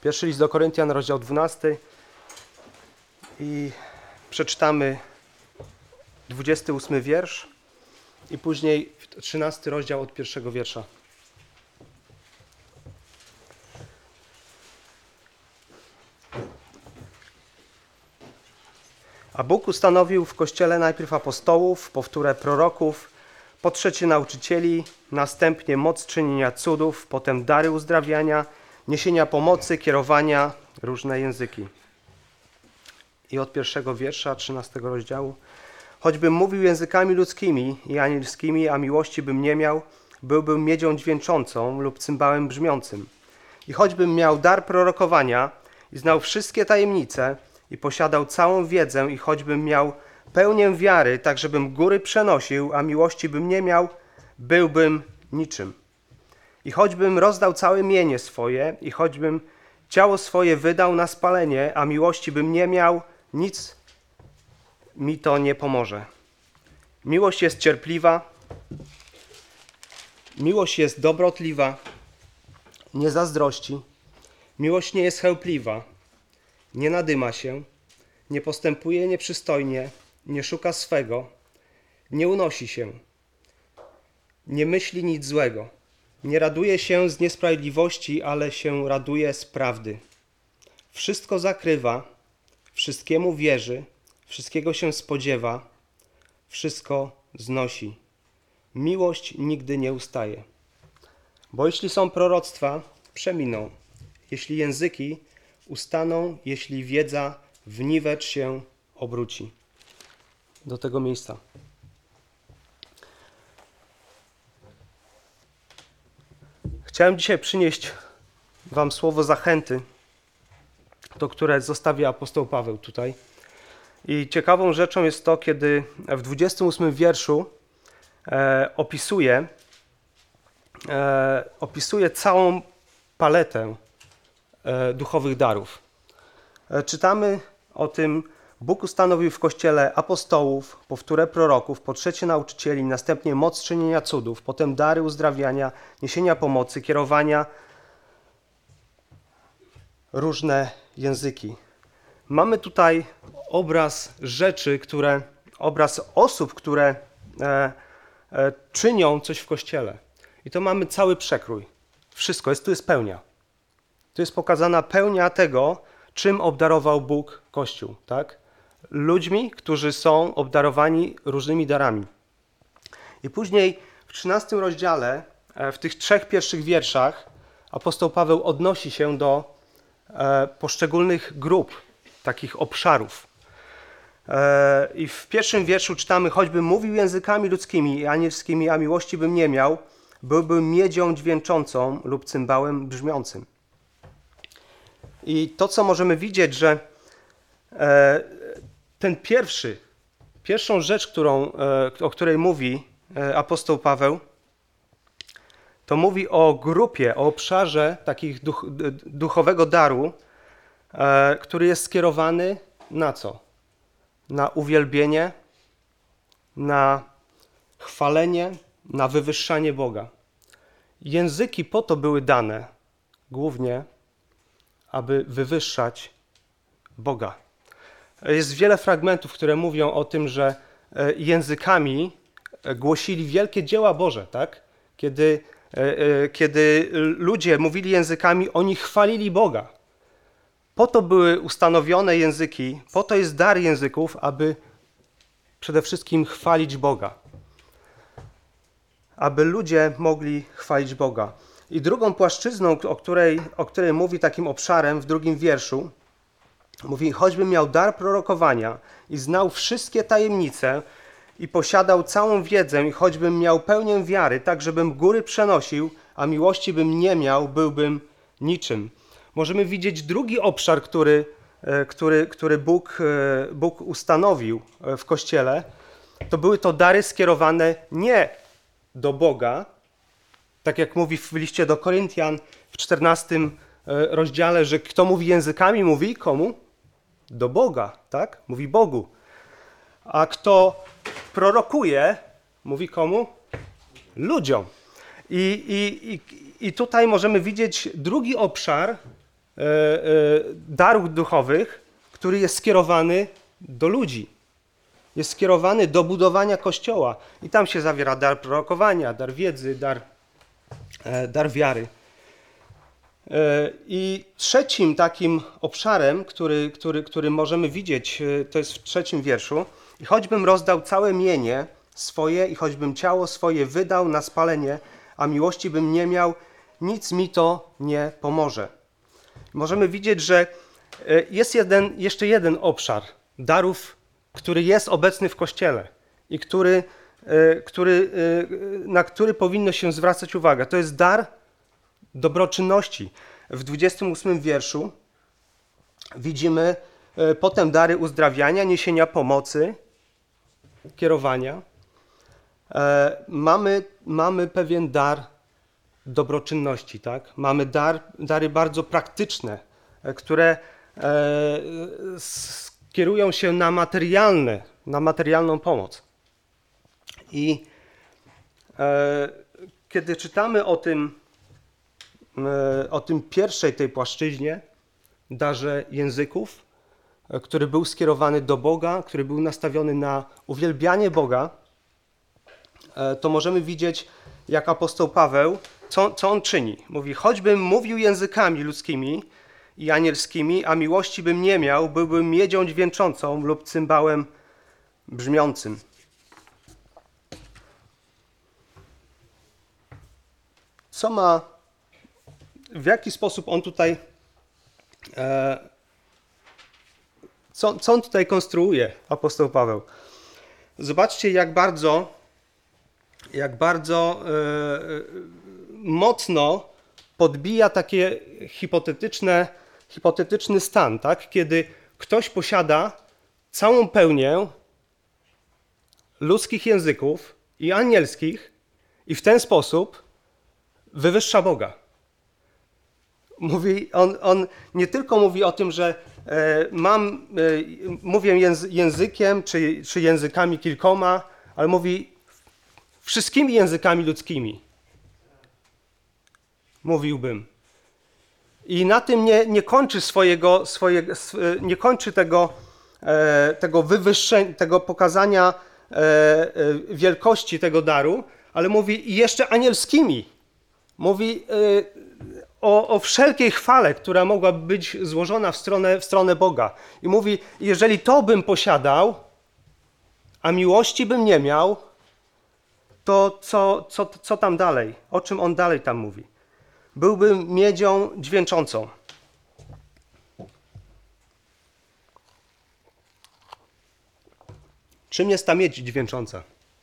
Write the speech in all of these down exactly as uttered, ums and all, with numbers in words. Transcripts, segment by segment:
Pierwszy list do Koryntian, rozdział dwunasty i przeczytamy dwudziesty ósmy wiersz i później trzynasty rozdział od pierwszego wiersza. A Bóg ustanowił w Kościele najpierw apostołów, powtórę proroków, po trzecie nauczycieli, następnie moc czynienia cudów, potem dary uzdrawiania, niesienia pomocy, kierowania, różne języki. I od pierwszego wiersza trzynastego rozdziału. Choćbym mówił językami ludzkimi i anielskimi, a miłości bym nie miał, byłbym miedzią dźwięczącą lub cymbałem brzmiącym. I choćbym miał dar prorokowania i znał wszystkie tajemnice i posiadał całą wiedzę i choćbym miał pełnię wiary, tak żebym góry przenosił, a miłości bym nie miał, byłbym niczym. I choćbym rozdał całe mienie swoje i choćbym ciało swoje wydał na spalenie, a miłości bym nie miał, nic mi to nie pomoże. Miłość jest cierpliwa, miłość jest dobrotliwa, nie zazdrości, miłość nie jest chełpliwa, nie nadyma się, nie postępuje nieprzystojnie, nie szuka swego, nie unosi się, nie myśli nic złego, nie raduje się z niesprawiedliwości, ale się raduje z prawdy. Wszystko zakrywa, wszystkiemu wierzy, wszystkiego się spodziewa, wszystko znosi. Miłość nigdy nie ustaje. Bo jeśli są proroctwa, przeminą. Jeśli języki, ustaną, jeśli wiedza w niwecz się obróci. Do tego miejsca. Chciałem dzisiaj przynieść wam słowo zachęty, to które zostawia apostoł Paweł tutaj. I ciekawą rzeczą jest to, kiedy w dwudziestym ósmym wierszu e, opisuje, e, opisuje całą paletę e, duchowych darów. E, czytamy o tym, Bóg ustanowił w Kościele apostołów, powtórę proroków, po trzecie nauczycieli, następnie moc czynienia cudów, potem dary uzdrawiania, niesienia pomocy, kierowania, różne języki. Mamy tutaj obraz rzeczy, które, obraz osób, które e, e, czynią coś w Kościele. I to mamy cały przekrój. Wszystko jest, tu jest pełnia. Tu jest pokazana pełnia tego, czym obdarował Bóg Kościół, tak? Ludźmi, którzy są obdarowani różnymi darami. I później w trzynastym rozdziale, w tych trzech pierwszych wierszach, apostoł Paweł odnosi się do e, poszczególnych grup, takich obszarów. E, I w pierwszym wierszu czytamy, choćbym mówił językami ludzkimi i anielskimi, a miłości bym nie miał, byłbym miedzią dźwięczącą lub cymbałem brzmiącym. I to, co możemy widzieć, że e, ten pierwszy, pierwszą rzecz, którą, e, o której mówi e, apostoł Paweł, to mówi o grupie, o obszarze takich duch, duchowego daru, e, który jest skierowany na co? Na uwielbienie, na chwalenie, na wywyższanie Boga. Języki po to były dane, głównie, aby wywyższać Boga. Jest wiele fragmentów, które mówią o tym, że językami głosili wielkie dzieła Boże, tak? Kiedy, kiedy ludzie mówili językami, oni chwalili Boga. Po to były ustanowione języki, po to jest dar języków, aby przede wszystkim chwalić Boga. Aby ludzie mogli chwalić Boga. I drugą płaszczyzną, o której, o której mówi takim obszarem w drugim wierszu, mówi, choćbym miał dar prorokowania i znał wszystkie tajemnice i posiadał całą wiedzę i choćbym miał pełnię wiary, tak żebym góry przenosił, a miłości bym nie miał, byłbym niczym. Możemy widzieć drugi obszar, który, który, który Bóg, Bóg ustanowił w Kościele. To były to dary skierowane nie do Boga, tak jak mówi w liście do Koryntian w czternastym rozdziale, że kto mówi językami, mówi komu? Do Boga, tak? Mówi Bogu. A kto prorokuje, mówi komu? Ludziom. I, i, i, i tutaj możemy widzieć drugi obszar darów duchowych, który jest skierowany do ludzi. Jest skierowany do budowania Kościoła. I tam się zawiera dar prorokowania, dar wiedzy, dar, dar wiary. I trzecim takim obszarem, który, który, który możemy widzieć, to jest w trzecim wierszu. I choćbym rozdał całe mienie swoje i choćbym ciało swoje wydał na spalenie, a miłości bym nie miał, nic mi to nie pomoże. Możemy widzieć, że jest jeden, jeszcze jeden obszar darów, który jest obecny w Kościele i który, który, na który powinno się zwracać uwagę. To jest dar dobroczynności. W dwudziestym ósmym wierszu widzimy potem dary uzdrawiania, niesienia pomocy, kierowania. Mamy, mamy pewien dar dobroczynności, tak? Mamy dar, dary bardzo praktyczne, które skierują się na materialne, na materialną pomoc. I kiedy czytamy o tym, o tym pierwszej tej płaszczyźnie, darze języków, który był skierowany do Boga, który był nastawiony na uwielbianie Boga, to możemy widzieć, jak apostoł Paweł, co, co on czyni. Mówi, choćbym mówił językami ludzkimi i anielskimi, a miłości bym nie miał, byłbym miedzią dźwięczącą lub cymbałem brzmiącym. Co ma, w jaki sposób on tutaj, e, co, co on tutaj konstruuje, apostoł Paweł? Zobaczcie, jak bardzo, jak bardzo e, mocno podbija takie hipotetyczne, hipotetyczny stan, tak? Kiedy ktoś posiada całą pełnię ludzkich języków i anielskich i w ten sposób wywyższa Boga. Mówi, on, on nie tylko mówi o tym, że e, mam, e, mówię języ, językiem czy, czy językami kilkoma, ale mówi wszystkimi językami ludzkimi. Mówiłbym. I na tym nie, nie kończy swojego, swojego, nie kończy tego, e, tego wywyższenia, tego pokazania e, e, wielkości tego daru, ale mówi i jeszcze anielskimi. Mówi e, o, o wszelkiej chwale, która mogłaby być złożona w stronę, w stronę Boga. I mówi, jeżeli to bym posiadał, a miłości bym nie miał, to co, co, co tam dalej? O czym on dalej tam mówi? Byłbym miedzią dźwięczącą. Czym jest ta miedź dźwięcząca?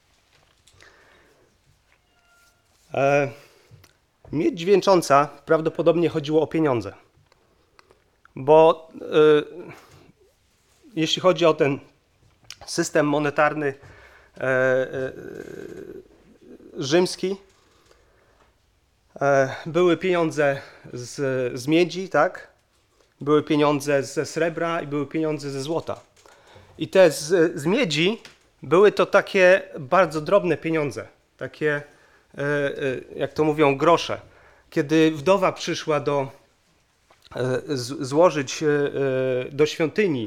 E, miedź dźwięcząca prawdopodobnie chodziło o pieniądze. Bo e, jeśli chodzi o ten system monetarny e, e, rzymski, były pieniądze z, z miedzi, tak? Były pieniądze ze srebra i były pieniądze ze złota. I te z, z miedzi były to takie bardzo drobne pieniądze, takie, jak to mówią, grosze. Kiedy wdowa przyszła do, z, złożyć do świątyni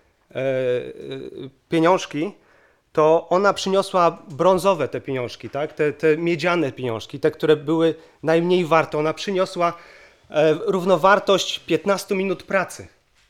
pieniążki, to ona przyniosła brązowe te pieniążki, tak? te, te miedziane pieniążki, te, które były najmniej warte. Ona przyniosła e, równowartość piętnastu minut pracy.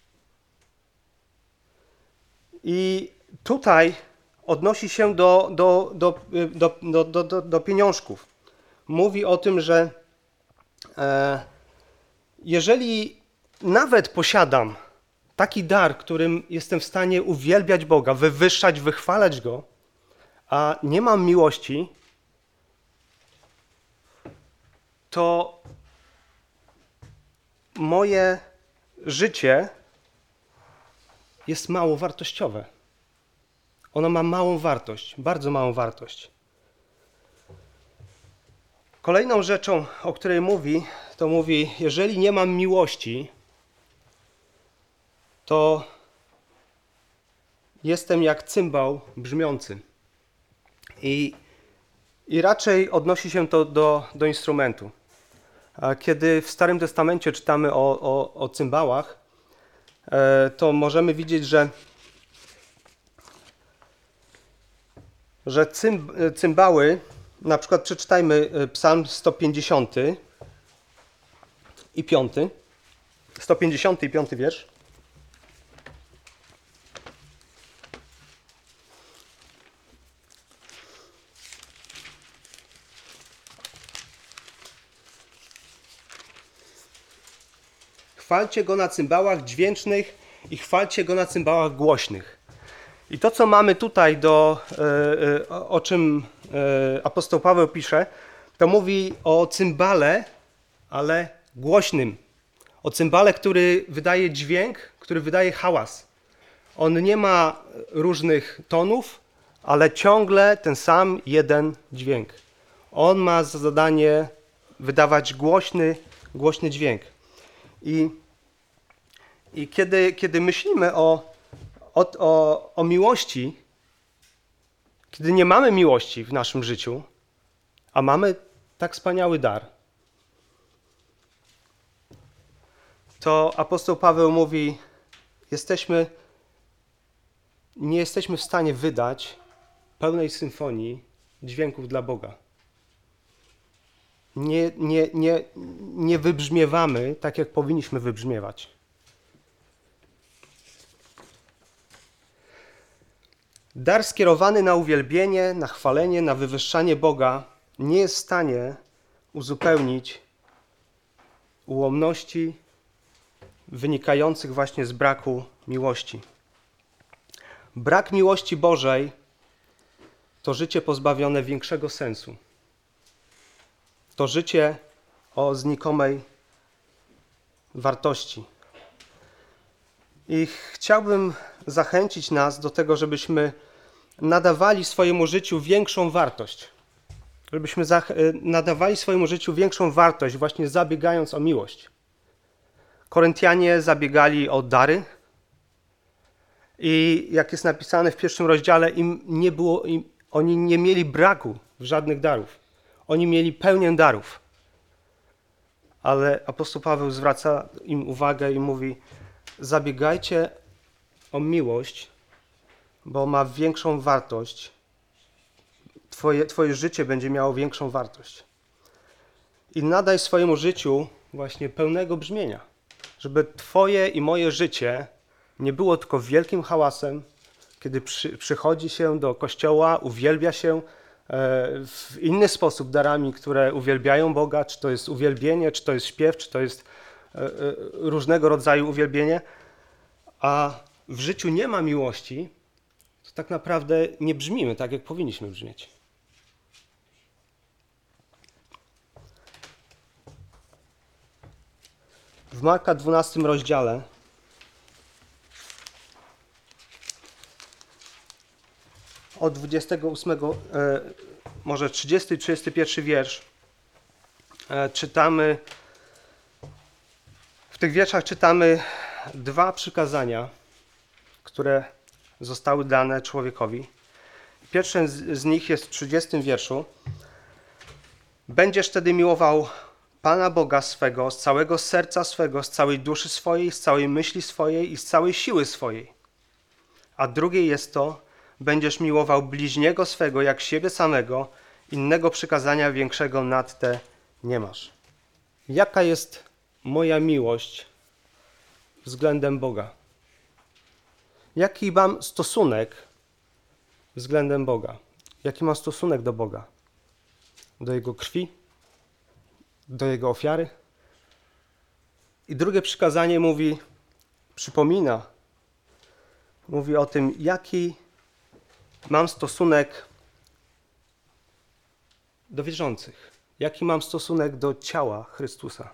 I tutaj odnosi się do, do, do, do, do, do, do, do pieniążków. Mówi o tym, że e, jeżeli nawet posiadam taki dar, którym jestem w stanie uwielbiać Boga, wywyższać, wychwalać Go, a nie mam miłości, to moje życie jest mało wartościowe. Ono ma małą wartość, bardzo małą wartość. Kolejną rzeczą, o której mówi, to mówi, jeżeli nie mam miłości, to jestem jak cymbał brzmiący. I, i raczej odnosi się to do, do instrumentu. Kiedy w Starym Testamencie czytamy o, o, o cymbałach, to możemy widzieć, że, że cymb, cymbały, na przykład przeczytajmy Psalm sto pięćdziesiąty i piąty, sto pięćdziesiąty i piąty wiersz. Chwalcie Go na cymbałach dźwięcznych i chwalcie Go na cymbałach głośnych. I to, co mamy tutaj, do, o czym apostoł Paweł pisze, to mówi o cymbale, ale głośnym. O cymbale, który wydaje dźwięk, który wydaje hałas. On nie ma różnych tonów, ale ciągle ten sam jeden dźwięk. On ma za zadanie wydawać głośny, głośny dźwięk. I, i kiedy, kiedy myślimy o, o, o, o miłości, kiedy nie mamy miłości w naszym życiu, a mamy tak wspaniały dar, to apostoł Paweł mówi, jesteśmy, nie jesteśmy w stanie wydać pełnej symfonii dźwięków dla Boga. Nie, nie, nie, nie wybrzmiewamy tak, jak powinniśmy wybrzmiewać. Dar skierowany na uwielbienie, na chwalenie, na wywyższanie Boga nie jest w stanie uzupełnić ułomności wynikających właśnie z braku miłości. Brak miłości Bożej to życie pozbawione większego sensu. To życie o znikomej wartości. I chciałbym zachęcić nas do tego, żebyśmy nadawali swojemu życiu większą wartość. Żebyśmy nadawali swojemu życiu większą wartość, właśnie zabiegając o miłość. Koryntianie zabiegali o dary i jak jest napisane w pierwszym rozdziale, im nie było, im, oni nie mieli braku w żadnych darów. Oni mieli pełnię darów. Ale apostoł Paweł zwraca im uwagę i mówi, zabiegajcie o miłość, bo ma większą wartość. Twoje, twoje życie będzie miało większą wartość. I nadaj swojemu życiu właśnie pełnego brzmienia. Żeby twoje i moje życie nie było tylko wielkim hałasem, kiedy przy, przychodzi się do kościoła, uwielbia się w inny sposób darami, które uwielbiają Boga, czy to jest uwielbienie, czy to jest śpiew, czy to jest różnego rodzaju uwielbienie, a w życiu nie ma miłości, to tak naprawdę nie brzmimy tak, jak powinniśmy brzmieć. W Marka dwunastym rozdziale od dwudziestego ósmego, może trzydziesty, trzydziesty pierwszy wiersz czytamy, w tych wierszach czytamy dwa przykazania, które zostały dane człowiekowi. Pierwszym z, z nich jest w trzydziestym wierszu. Będziesz wtedy miłował Pana Boga swego z całego serca swego, z całej duszy swojej, z całej myśli swojej i z całej siły swojej. A drugie jest to, będziesz miłował bliźniego swego jak siebie samego, innego przykazania większego nad te nie masz. Jaka jest moja miłość względem Boga? Jaki mam stosunek względem Boga? Jaki mam stosunek do Boga? Do Jego krwi? Do Jego ofiary? I drugie przykazanie mówi, przypomina, mówi o tym, jaki mam stosunek do wierzących. Jaki mam stosunek do ciała Chrystusa.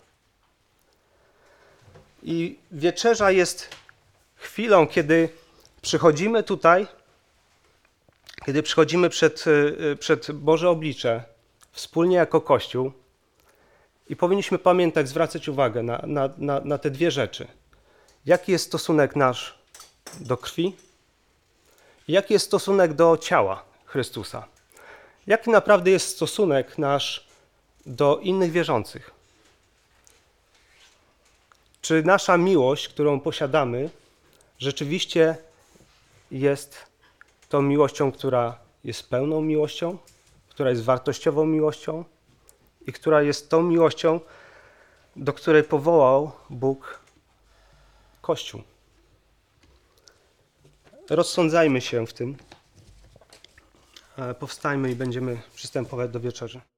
I wieczerza jest chwilą, kiedy przychodzimy tutaj, kiedy przychodzimy przed, przed Boże oblicze, wspólnie jako Kościół i powinniśmy pamiętać, zwracać uwagę na, na, na, na te dwie rzeczy. Jaki jest stosunek nasz do krwi? Jaki jest stosunek do ciała Chrystusa? Jaki naprawdę jest stosunek nasz do innych wierzących? Czy nasza miłość, którą posiadamy, rzeczywiście jest tą miłością, która jest pełną miłością, która jest wartościową miłością i która jest tą miłością, do której powołał Bóg Kościół. Rozsądzajmy się w tym. Powstańmy i będziemy przystępować do wieczerzy.